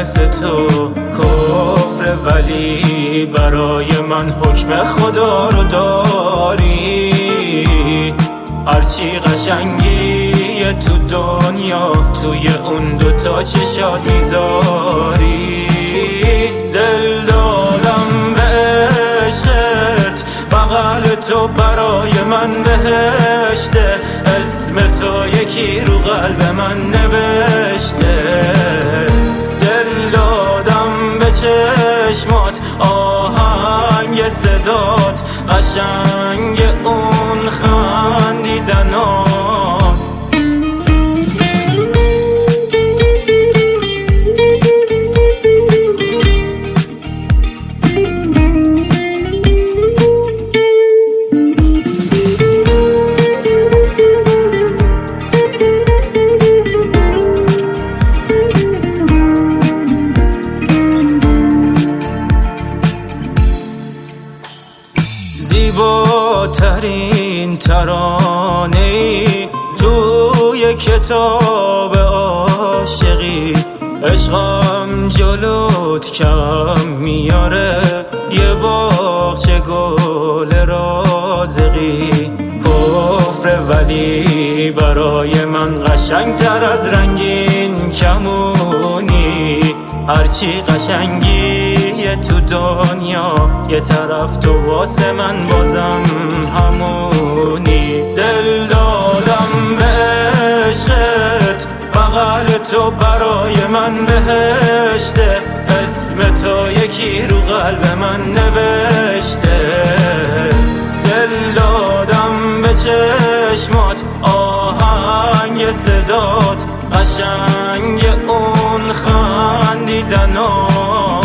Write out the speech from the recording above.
مثل تو کفر، ولی برای من حکم خدا رو داری. هرچی قشنگی تو دنیا توی اون دوتا چشات میذاری. دل دادم به عشقت، بغل تو برای من بهشته، اسم تو یکی رو قلب من نوشته. دل دادم به چشمات، آهنگ صدات، قشنگ اون خندیدنات. زیباترین ترانه‌ای توی کتاب عاشقی، عشقم جلوت کم میاره، یه باغچه گل رازقی. کفر ولی برای من قشنگتر از رنگین کمونی. هرچی قشنگی تو دنیا، یه طرف تو واسه من بازم همونی. دل دادم به عشقت، بغل تو برای من بهشته، اسم تو یکی رو قلب من نوشته. دل دادم به چشمات، آهنگ صدات، قشنگ اون خندیدنات.